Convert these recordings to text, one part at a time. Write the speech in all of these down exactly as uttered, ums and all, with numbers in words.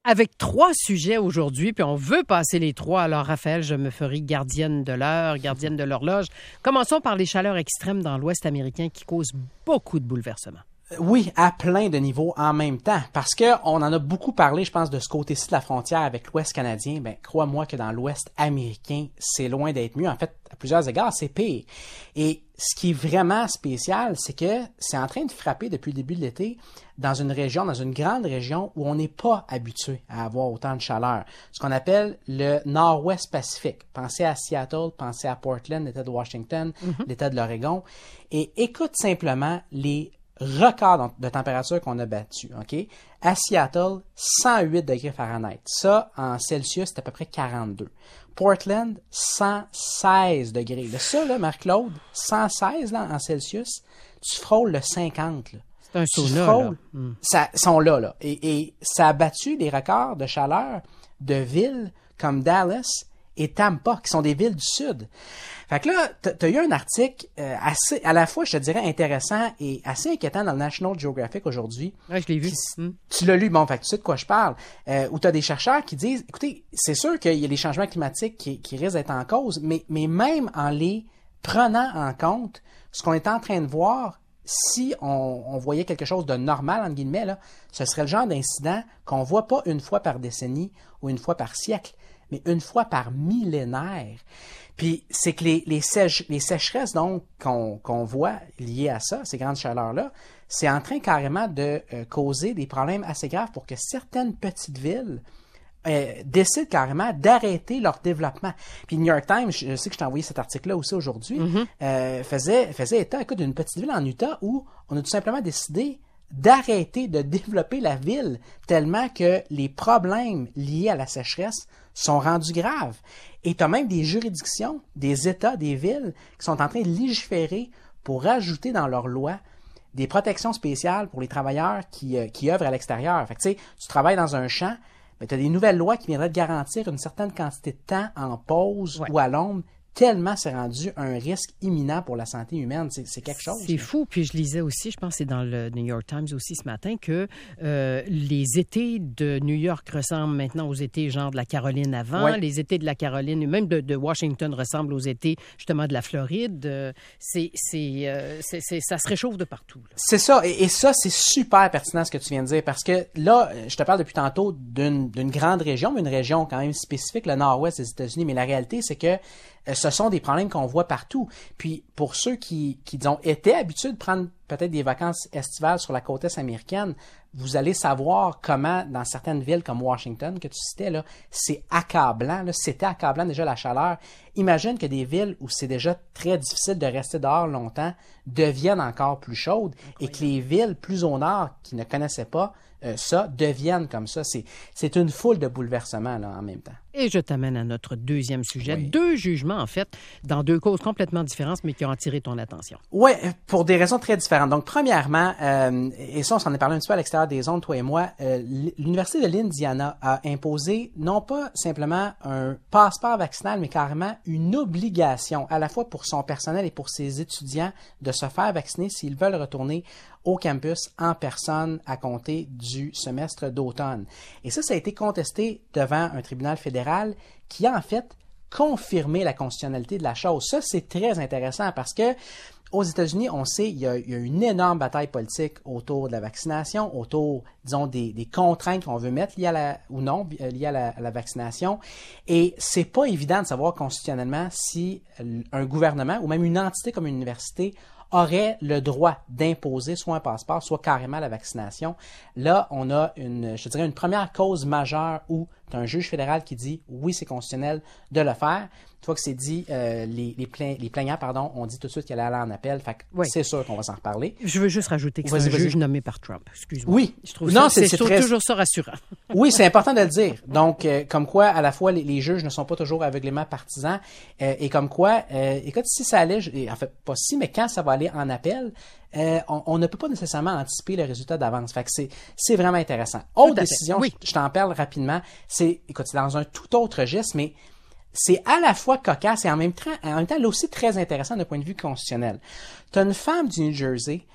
avec trois sujets aujourd'hui, puis on veut passer les trois. Alors, Raphaël, je me ferai gardienne de l'heure, gardienne de l'horloge. Commençons par les chaleurs extrêmes dans l'Ouest américain qui causent beaucoup de bouleversements. Oui, à plein de niveaux en même temps, parce que on en a beaucoup parlé, je pense, de ce côté-ci de la frontière avec l'Ouest canadien. Ben, crois-moi que dans l'Ouest américain, c'est loin d'être mieux. En fait, à plusieurs égards, c'est pire. Et ce qui est vraiment spécial, c'est que c'est en train de frapper depuis le début de l'été dans une région, dans une grande région où on n'est pas habitué à avoir autant de chaleur. Ce qu'on appelle le Nord-Ouest Pacifique. Pensez à Seattle, pensez à Portland, l'État de Washington, mm-hmm. l'État de l'Oregon. Et écoute simplement les record de température qu'on a battu, OK? À Seattle, cent huit degrés Fahrenheit. Ça, en Celsius, c'est à peu près quarante-deux. Portland, cent seize degrés. Là, ça, là, Marc-Claude, cent seize là, en Celsius, tu frôles le cinquante. Là. C'est un sauna, frôles, là. Mm. Ça, sont là, là. Et, et ça a battu des records de chaleur de villes comme Dallas et Tampa, qui sont des villes du Sud. Fait que là, tu as eu un article euh, assez, à la fois, je te dirais, intéressant et assez inquiétant dans le National Geographic aujourd'hui. Oui, je l'ai vu. Qui, mm. Tu l'as lu, bon, fait que tu sais de quoi je parle. Euh, où tu as des chercheurs qui disent, écoutez, c'est sûr qu'il y a les changements climatiques qui, qui risquent d'être en cause, mais, mais même en les prenant en compte, ce qu'on est en train de voir, si on, on voyait quelque chose de normal, entre guillemets, là, ce serait le genre d'incident qu'on voit pas une fois par décennie ou une fois par siècle, mais une fois par millénaire. Puis c'est que les, les, sèche, les sécheresses donc qu'on qu'on voit liées à ça, ces grandes chaleurs-là, c'est en train carrément de euh, causer des problèmes assez graves pour que certaines petites villes euh, décident carrément d'arrêter leur développement. Puis le New York Times, je sais que je t'ai envoyé cet article-là aussi aujourd'hui, mm-hmm. euh, faisait, faisait état écoute, d'une petite ville en Utah où on a tout simplement décidé d'arrêter de développer la ville tellement que les problèmes liés à la sécheresse sont rendus graves. Et tu as même des juridictions, des États, des villes qui sont en train de légiférer pour rajouter dans leurs lois des protections spéciales pour les travailleurs qui, euh, qui œuvrent à l'extérieur. Fait que tu sais, tu travailles dans un champ, ben, tu as des nouvelles lois qui viendraient te garantir une certaine quantité de temps en pause ouais. ou à l'ombre, tellement c'est rendu un risque imminent pour la santé humaine. C'est, c'est quelque chose. C'est là. Fou. Puis je lisais aussi, je pense que c'est dans le New York Times aussi ce matin, que euh, les étés de New York ressemblent maintenant aux étés genre de la Caroline avant. Ouais. Les étés de la Caroline, même de, de Washington, ressemblent aux étés justement de la Floride. Euh, c'est, c'est, euh, c'est, c'est, ça se réchauffe de partout. Là. C'est ça. Et, et ça, c'est super pertinent ce que tu viens de dire parce que là, je te parle depuis tantôt d'une, d'une grande région, mais une région quand même spécifique, le nord-ouest des États-Unis. Mais la réalité, c'est que ce sont des problèmes qu'on voit partout. Puis, pour ceux qui, qui disons, étaient habitués de prendre peut-être des vacances estivales sur la côte est américaine, vous allez savoir comment, dans certaines villes comme Washington, que tu citais, là, c'est accablant. Là, c'était accablant déjà la chaleur. Imagine que des villes où c'est déjà très difficile de rester dehors longtemps deviennent encore plus chaudes et que les villes plus au nord qui ne connaissaient pas euh, ça deviennent comme ça. C'est, c'est une foule de bouleversements là, en même temps. Et je t'amène à notre deuxième sujet. Oui. Deux jugements, en fait, dans deux causes complètement différentes, mais qui ont attiré ton attention. Oui, pour des raisons très différentes. Donc, premièrement, euh, et ça, on s'en est parlé un petit peu à l'extérieur des ondes, toi et moi, euh, l'Université de l'Indiana a imposé non pas simplement un passeport vaccinal, mais carrément une obligation, à la fois pour son personnel et pour ses étudiants, de se faire vacciner s'ils veulent retourner au campus en personne à compter du semestre d'automne. Et ça, ça a été contesté devant un tribunal fédéral qui a en fait confirmé la constitutionnalité de la chose. Ça, c'est très intéressant parce que aux États-Unis, on sait, il y a, il y a une énorme bataille politique autour de la vaccination, autour, disons, des, des contraintes qu'on veut mettre liées à la, ou non, liées à la, à la vaccination. Et c'est pas évident de savoir constitutionnellement si un gouvernement ou même une entité comme une université aurait le droit d'imposer soit un passeport, soit carrément la vaccination. Là, on a une, je dirais, une première cause majeure où tu as un juge fédéral qui dit oui, c'est constitutionnel de le faire. Une fois que c'est dit, euh, les, les, plain, les plaignants pardon, ont dit tout de suite qu'elle allait aller en appel. Fait que oui. C'est sûr qu'on va s'en reparler. Je veux juste rajouter que vas-y, c'est un vas-y. juge nommé par Trump. Excuse-moi. Oui. Je trouve non, ça, c'est, c'est, c'est très... très... toujours ça rassurant. Oui, c'est important de le dire. Donc, euh, comme quoi, à la fois, les, les juges ne sont pas toujours aveuglément partisans. Euh, et comme quoi, euh, écoute, si ça allait, et en fait, pas si, mais quand ça va aller en appel, euh, on, on ne peut pas nécessairement anticiper le résultat d'avance. Fait que c'est, c'est vraiment intéressant. Autre décision, oui. je, je t'en parle rapidement, c'est, écoute, c'est dans un tout autre registre, mais c'est à la fois cocasse et en même temps, en même temps, là aussi très intéressant d'un point de vue constitutionnel. Tu as une femme du New Jersey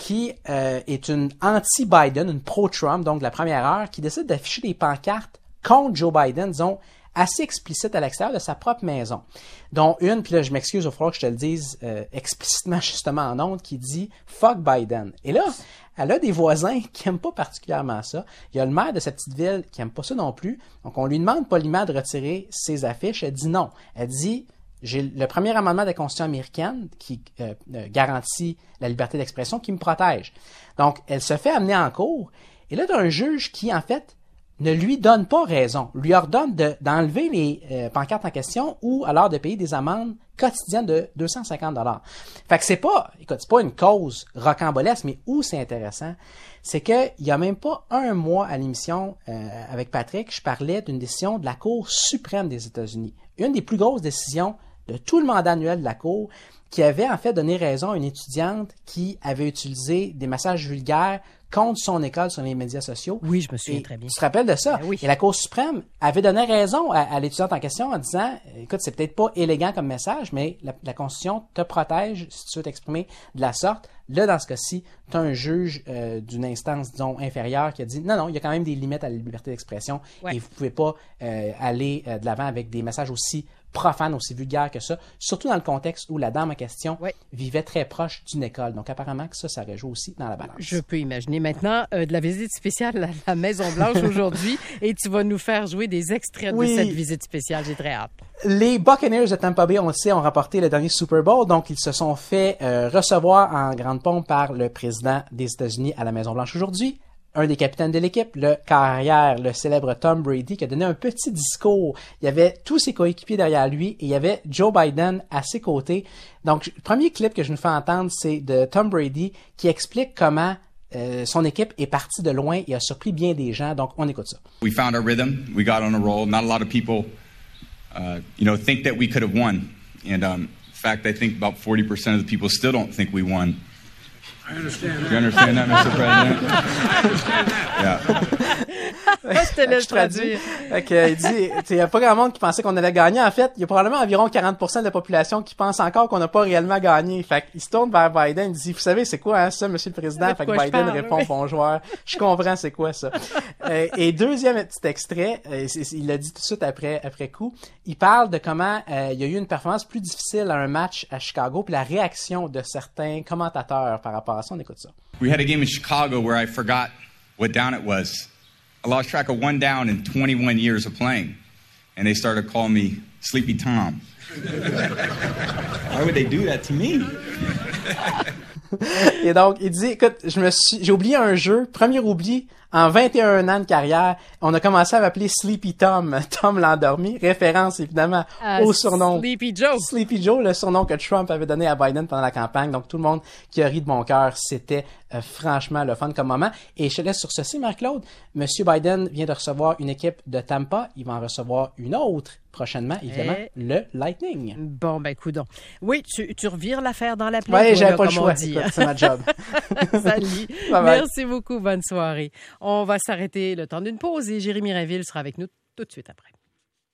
qui euh, est une anti-Biden, une pro-Trump, donc de la première heure, qui décide d'afficher des pancartes contre Joe Biden, disons, assez explicites à l'extérieur de sa propre maison. Dont une, puis là, je m'excuse, il va falloir que je te le dise euh, explicitement, justement en ondes, qui dit « Fuck Biden ». Et là, elle a des voisins qui n'aiment pas particulièrement ça. Il y a le maire de cette petite ville qui n'aime pas ça non plus. Donc, on lui demande poliment de retirer ses affiches. Elle dit non. Elle dit « J'ai le premier amendement de la Constitution américaine qui euh, euh, garantit la liberté d'expression, qui me protège. » Donc, elle se fait amener en cours. Et là, tu as un juge qui, en fait, ne lui donne pas raison, lui ordonne de, d'enlever les euh, pancartes en question ou alors de payer des amendes quotidiennes de deux cent cinquante dollars. Fait que c'est pas, écoute, c'est pas une cause rocambolesque, mais où c'est intéressant, c'est que il y a même pas un mois à l'émission euh, avec Patrick, je parlais d'une décision de la Cour suprême des États-Unis, une des plus grosses décisions de tout le mandat annuel de la Cour, qui avait en fait donné raison à une étudiante qui avait utilisé des messages vulgaires contre son école sur les médias sociaux. Oui, je me souviens et très bien. Tu te rappelles de ça? Ben oui. Et la Cour suprême avait donné raison à, à l'étudiante en question en disant, écoute, c'est peut-être pas élégant comme message, mais la, la Constitution te protège si tu veux t'exprimer de la sorte. Là, dans ce cas-ci, tu as un juge euh, d'une instance, disons, inférieure qui a dit, non, non, il y a quand même des limites à la liberté d'expression ouais. et vous pouvez pas euh, aller euh, de l'avant avec des messages aussi profanes, aussi vulgaires que ça, surtout dans le contexte où la dame en question ouais. vivait très proche d'une école. Donc, apparemment que ça, ça rejoue aussi dans la balance. Je peux imaginer. Maintenant, euh, de la visite spéciale à la Maison-Blanche aujourd'hui, et tu vas nous faire jouer des extraits oui. de cette visite spéciale. J'ai très hâte. Les Buccaneers de Tampa Bay, on le sait, ont remporté le dernier Super Bowl, donc ils se sont fait euh, recevoir en grande pompe par le président des États-Unis à la Maison-Blanche aujourd'hui. Un des capitaines de l'équipe, le carrière, le célèbre Tom Brady, qui a donné un petit discours. Il y avait tous ses coéquipiers derrière lui et il y avait Joe Biden à ses côtés. Donc, le premier clip que je nous fais entendre, c'est de Tom Brady qui explique comment euh, son équipe est partie de loin et a surpris bien des gens. Donc, on écoute ça. We found our rhythm. We got on a roll. Not a lot of people, uh, you know, think that we could have won. And um, in fact, I think about forty percent of the people still don't think we won. I understand that. You understand that, Mister President? I understand that. Yeah. Je te laisse traduire. Okay, il dit, il n'y a pas grand monde qui pensait qu'on allait gagner. En fait, il y a probablement environ quarante pour cent de la population qui pense encore qu'on n'a pas réellement gagné. Fait qu'il se tourne vers Biden, il dit, vous savez, c'est quoi hein, ça, Monsieur le Président? Fait que Biden parle, répond, oui. Bon joueur. Je comprends c'est quoi ça. euh, et deuxième petit extrait, euh, il l'a dit tout de suite après, après coup, il parle de comment euh, il y a eu une performance plus difficile à un match à Chicago, puis la réaction de certains commentateurs par rapport à ça. On écoute ça. We had a game in Chicago where I forgot what down it was. I lost track of one down in twenty-one years of playing. And they started calling me Sleepy Tom. Why would they do that to me? Et donc, il dit, écoute, je me suis, j'ai oublié un jeu, premier oubli, en vingt et un ans de carrière, on a commencé à m'appeler Sleepy Tom, Tom l'endormi, référence évidemment uh, au surnom Sleepy Joe. Sleepy Joe, le surnom que Trump avait donné à Biden pendant la campagne. Donc, tout le monde qui a ri de mon cœur, c'était euh, franchement le fun comme moment. Et je te laisse sur ceci, Marc-Claude. Monsieur Biden vient de recevoir une équipe de Tampa. Il va en recevoir une autre prochainement, évidemment, Et... le Lightning. Bon, ben, coudonc. Oui, tu, tu revires l'affaire dans la plaie. Oui, j'avais pas le choix. Écoute, c'est ma job. Salut. Merci beaucoup. Bonne soirée. On va s'arrêter le temps d'une pause et Jérémy Rainville sera avec nous tout de suite après.